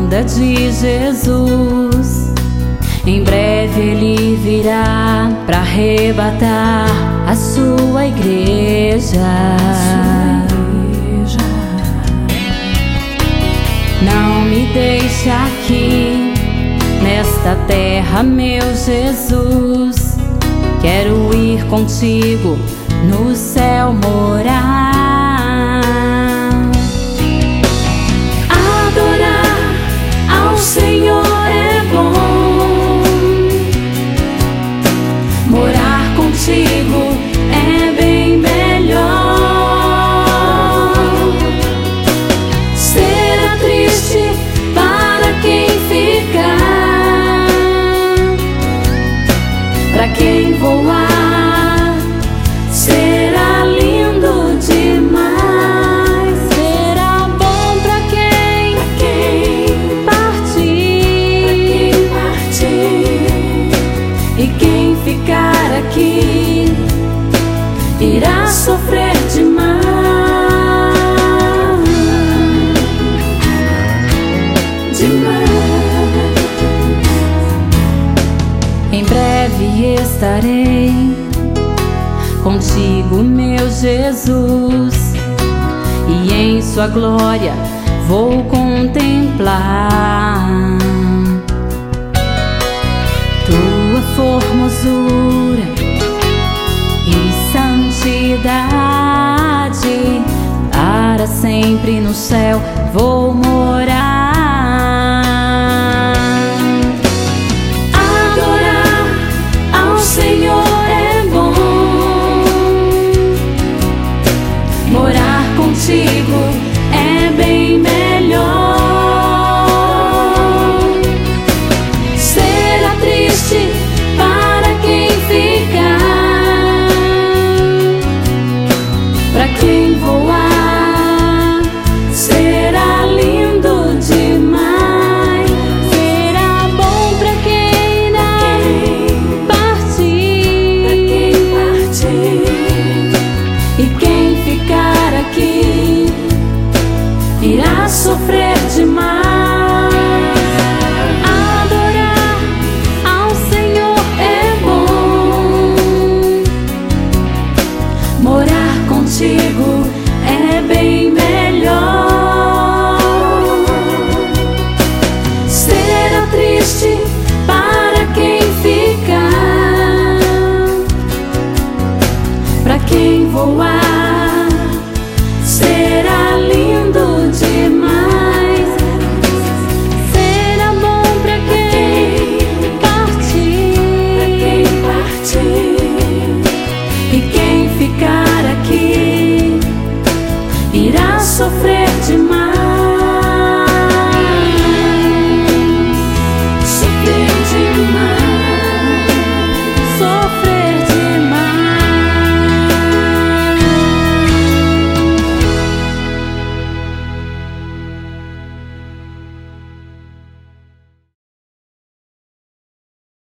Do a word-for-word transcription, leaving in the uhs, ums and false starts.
vinda de Jesus. Em breve Ele virá para arrebatar a sua igreja. Não me deixa aqui nesta terra, meu Jesus. Quero ir contigo no céu morar. Adorar ao Senhor é bom, morar contigo é bem melhor. Será triste para quem ficar, para quem voar. Será lindo demais. Será bom para quem, pra quem partir, pra quem partir. E quem ficar aqui irá sofrer demais. Demais. Em breve estarei contigo, meu Jesus, e em sua glória vou contemplar tua formosura e santidade. Para sempre no céu vou morar. Adorar ao Senhor é bom, morar contigo é bem melhor. Será triste para quem ficar, para quem voar. Será lindo demais. Será bom para quem não partir, pra quem partir. E quem ficar aqui irá sofrer demais. Adorar ao Senhor é bom, morar contigo